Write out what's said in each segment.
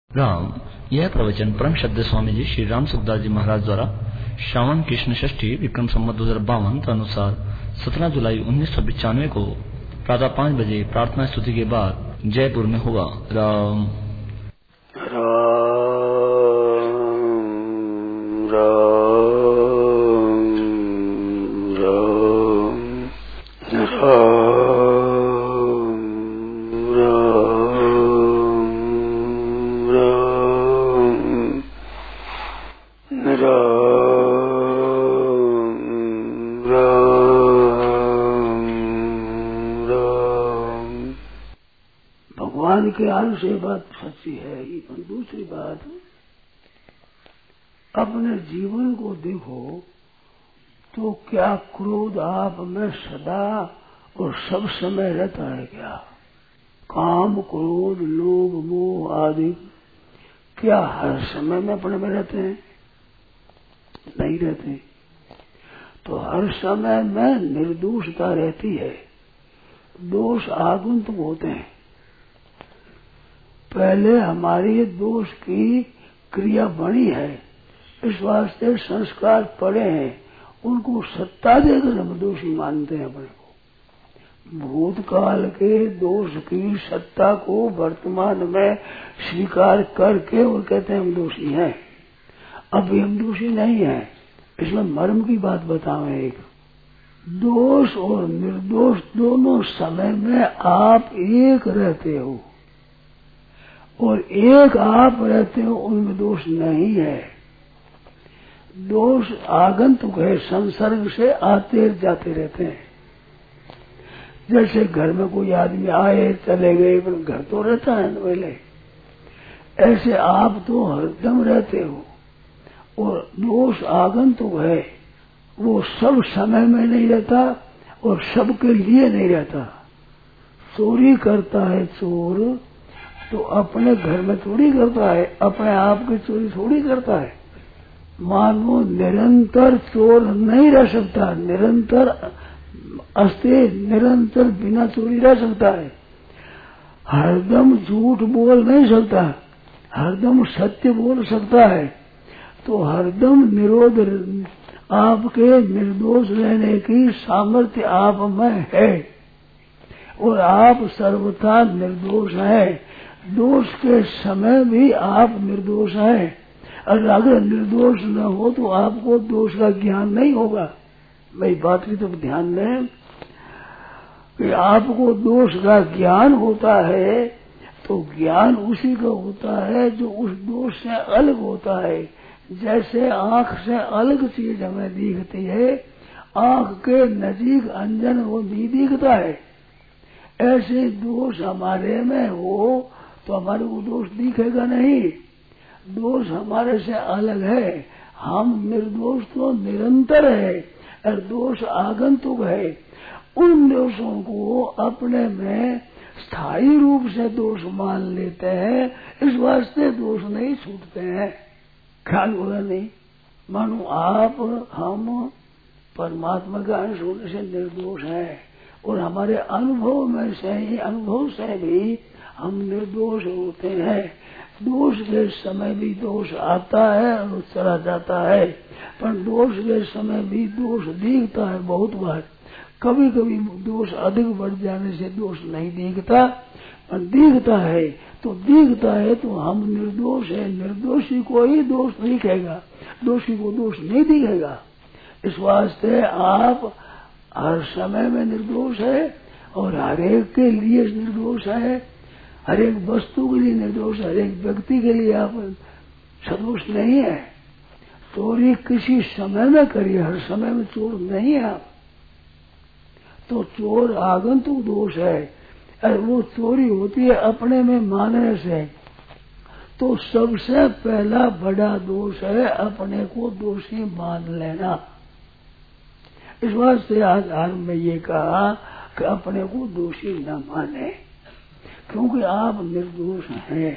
राम। यह प्रवचन परम श्रद्धेय स्वामी जी श्री राम सुखदास जी महाराज द्वारा श्रावण कृष्ण षष्ठी विक्रम संवत 2052 अनुसार 17 जुलाई 1995 को प्रातः 5 बजे प्रार्थना स्तुति के बाद जयपुर में हुआ। राम भगवान के आने से बात सच्ची है ही। पर दूसरी बात, अपने जीवन को देखो तो क्या क्रोध आप में सदा और सब समय रहता है क्या? काम, क्रोध, लोभ, मोह आदि क्या हर समय में अपने में रहते हैं? नहीं रहते। तो हर समय में निर्दोषता रहती है, दोष आगंतुक होते हैं। पहले हमारी दोष की क्रिया बनी है, इस वास्ते संस्कार पड़े हैं, उनको सत्ता देकर हम दोषी मानते हैं अपने को। भूतकाल के दोष की सत्ता को वर्तमान में स्वीकार करके वो कहते हैं हम दोषी हैं। अभी हम दोषी नहीं हैं। इसमें मर्म की बात बतावें। एक दोष और निर्दोष दोनों समय में आप एक रहते हो, और एक आप रहते हो उनमें दोष नहीं है। दोष आगंतुक है, संसर्ग से आते जाते रहते हैं। जैसे घर में कोई आदमी आए चले गए, पर घर तो रहता है ना पहले, ऐसे आप तो हरदम रहते हो। और दोष आगंतुक है, वो सब समय में नहीं रहता और सबके लिए नहीं रहता। चोरी करता है चोर तो अपने घर में चोरी करता है, अपने आप की चोरी थोड़ी करता है। मानो निरंतर चोर नहीं रह सकता, निरंतर निरंतर बिना चोरी रह सकता है। हरदम झूठ बोल नहीं सकता, हरदम सत्य बोल सकता है। तो हरदम निरोध आपके निर्दोष रहने की सामर्थ्य आप में है, और आप सर्वथा निर्दोष हैं। दोष के समय भी आप निर्दोष हैं, और अगर निर्दोष न हो तो आपको दोष का ज्ञान नहीं होगा। मेरी बात की तो ध्यान दें कि आपको दोष का ज्ञान होता है, तो ज्ञान उसी का होता है जो उस दोष से अलग होता है। जैसे आंख से अलग चीज हमें दिखती है, आंख के नजीक अंजन वो नहीं दिखता है। ऐसे दोष हमारे में हो तो हमारे को दोष दिखेगा नहीं। दोष हमारे से अलग है, हम निर्दोष तो निरंतर है, और दोष आगंतुक है। उन दोषों को अपने में स्थायी रूप से दोष मान लेते हैं, इस वास्ते दोष नहीं छूटते हैं। ख्याल होगा नहीं? मानो आप हम परमात्मा का अंश होने से निर्दोष है, और हमारे अनुभव में से ही, अनुभव से भी हम निर्दोष होते हैं। दोष के समय भी दोष आता है और चला जाता है, पर दोष के समय भी दोष दिखता है बहुत बार। कभी कभी दोष अधिक बढ़ जाने से दोष नहीं दिखता, पर दिखता है तो हम निर्दोष है। निर्दोषी को ही दोष दिखेगा, दोषी को दोष नहीं दिखेगा। इस वास्ते आप हर समय में निर्दोष है, और हर एक के लिए निर्दोष है, हर एक वस्तु के लिए निर्दोष है, हर एक व्यक्ति के लिए आप सदोष नहीं है। चोरी किसी समय में करिए, हर समय में चोर नहीं है आप। तो चोर आगंतुक दोष है, और वो चोरी होती है अपने में मानने से। तो सबसे पहला बड़ा दोष है अपने को दोषी मान लेना। इस वास्ते आज आरंभ में ये कहा कि अपने को दोषी न माने, क्योंकि आप निर्दोष हैं।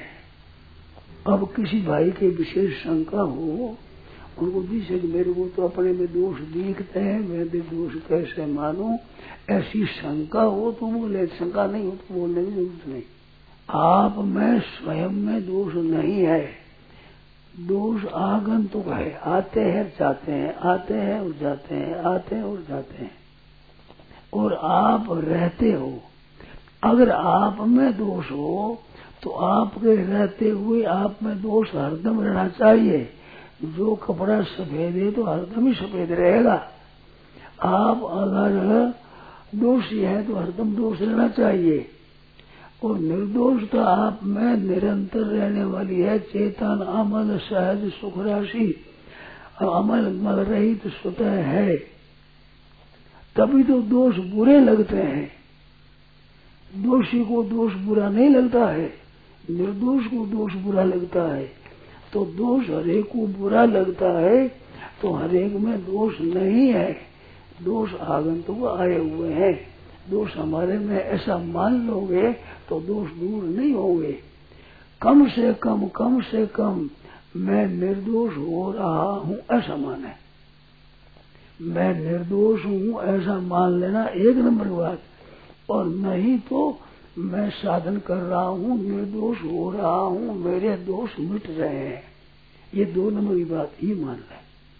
अब किसी भाई के विशेष शंका हो, उनको दिखे कि मेरे को तो अपने में दोष दिखते हैं, मैं भी दोष कैसे मानूं, ऐसी शंका हो तो बोले, शंका नहीं हो तो बोलने की जरूरत नहीं। आप में स्वयं में दोष नहीं है, दोष आगंतुक है। आते हैं जाते हैं, आते हैं और जाते हैं, आते हैं और जाते हैं, और आप रहते हो। अगर आप में दोष हो तो आपके रहते हुए आप में दोष हरदम रहना चाहिए। जो कपड़ा सफेद है तो हरदम ही सफेद रहेगा। आप अगर दोषी है तो हरदम दोष रहना चाहिए। और निर्दोषता आप में निरंतर रहने वाली है। चेतन अमल सहज सुख राशि अमल मल रहित स्वतः है। तभी तो दोष बुरे लगते हैं। दोषी को दोष बुरा नहीं लगता है, निर्दोष को दोष बुरा लगता है। तो दोष हरेक को बुरा लगता है, तो हरेक में दोष नहीं है। दोष आगंतुक आए हुए हैं। दोष हमारे में ऐसा मान लोगे तो दोष दूर नहीं होंगे। कम से कम मैं निर्दोष हो रहा हूँ ऐसा माने। मैं निर्दोष हूँ ऐसा मान लेना एक नंबर बात। और नहीं तो मैं साधन कर रहा हूँ, निर्दोष हो रहा हूँ, मेरे दोष मिट रहे हैं, ये 2 नंबर की बात ही मान ले।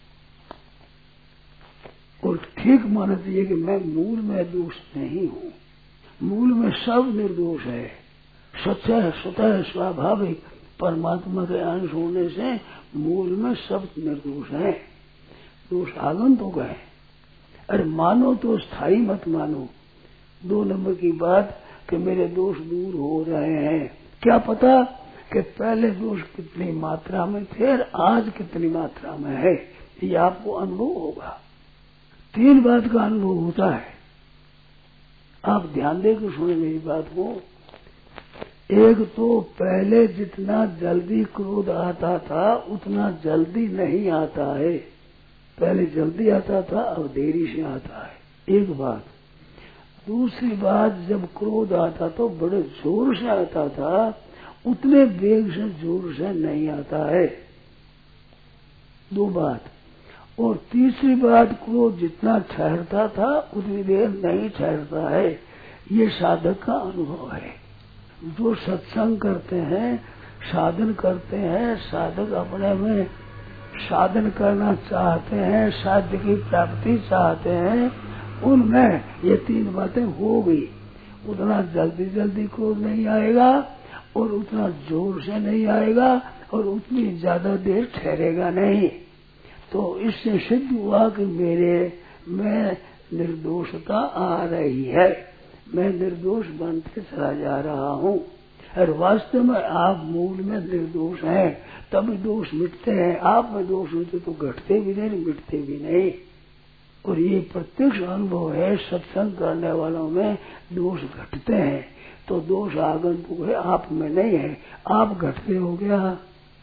और ठीक मानना चाहिए कि मैं मूल में दोष नहीं हूँ। मूल में सब निर्दोष है। स्वतः स्वाभाविक परमात्मा के अंश होने से मूल में सब निर्दोष है। दोष आगंतुक है। अरे मानो तो स्थायी मत मानो। 2 नंबर की बात कि मेरे दोष दूर हो रहे हैं। क्या पता कि पहले दोष कितनी मात्रा में थे और आज कितनी मात्रा में है, ये आपको अनुभव होगा। 3 बात का अनुभव होता है। आप ध्यान देकर सुने मेरी बात को। एक तो पहले जितना जल्दी क्रोध आता था उतना जल्दी नहीं आता है। पहले जल्दी आता था, अब देरी से आता है, एक बात। दूसरी बात, जब क्रोध आता तो बड़े जोर से आता था, उतने वेग से जोर से नहीं आता है, 2 बात। और तीसरी बात, क्रोध जितना ठहरता था उतनी देर नहीं ठहरता है। ये साधक का अनुभव है। जो सत्संग करते हैं, साधन करते हैं, साधक अपने में साधन करना चाहते हैं, साध्य की प्राप्ति चाहते हैं, उनमें ये 3 बातें हो गई। उतना जल्दी क्रोध नहीं आएगा और उतना जोर से नहीं आएगा और उतनी ज्यादा देर ठहरेगा नहीं। तो इससे सिद्ध हुआ कि मेरे में निर्दोषता आ रही है, मैं निर्दोष बनते चला जा रहा हूँ। और वास्तव में आप मूल में निर्दोष हैं, तभी दोष मिटते हैं। आप में दोष होते तो घटते भी नहीं, मिटते भी नहीं। और ये प्रत्यक्ष अनुभव है। सत्संग करने वालों में दोष घटते हैं, तो दोष आगंतुक है, आप में नहीं है। आप घटते हो क्या?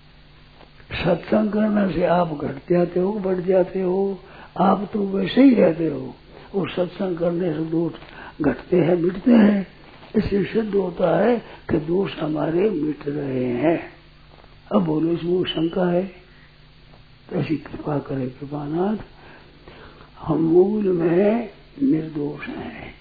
सत्संग करने से आप घट जाते हो, बढ़ जाते हो? आप तो वैसे ही रहते हो। और सत्संग करने से दोष घटते हैं, मिटते हैं। इससे सिद्ध होता है कि दोष हमारे मिट रहे हैं। अब बोलो, इसमें शंका है? तो ऐसी कृपा करे कृपानाथ, हम मूल में निर्दोष हैं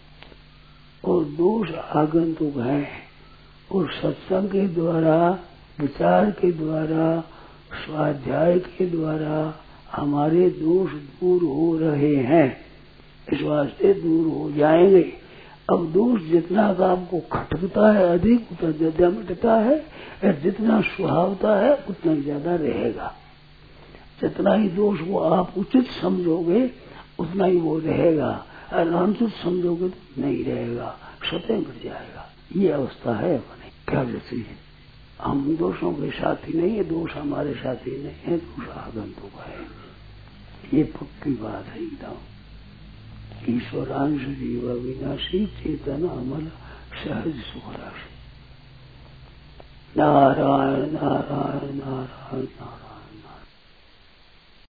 और दोष आगंतुक है। और सत्संग के द्वारा, विचार के द्वारा, स्वाध्याय के द्वारा हमारे दोष दूर हो रहे हैं। इस वास्ते दूर हो जाएंगे। अब दोष जितना का आपको खटकता है अधिक, उतना ज्यादा मिटता है, और जितना सुहावता है उतना ज्यादा रहेगा। जितना ही दोष को आप उचित समझोगे उतना ही वो रहेगा, और अनुचित समझोगे तो नहीं रहेगा, स्वतः मिट जाएगा। ये अवस्था है अपने। क्या जैसी हम दोषों के साथी नहीं है, दोष हमारे साथी नहीं है, दोष आगंतुक है। ये पक्की बात है एकदम। ईश्वरांश जीव विनाशी चेतन अमल सहज सुख राशि। नारायण नारायण नारायण नारायण।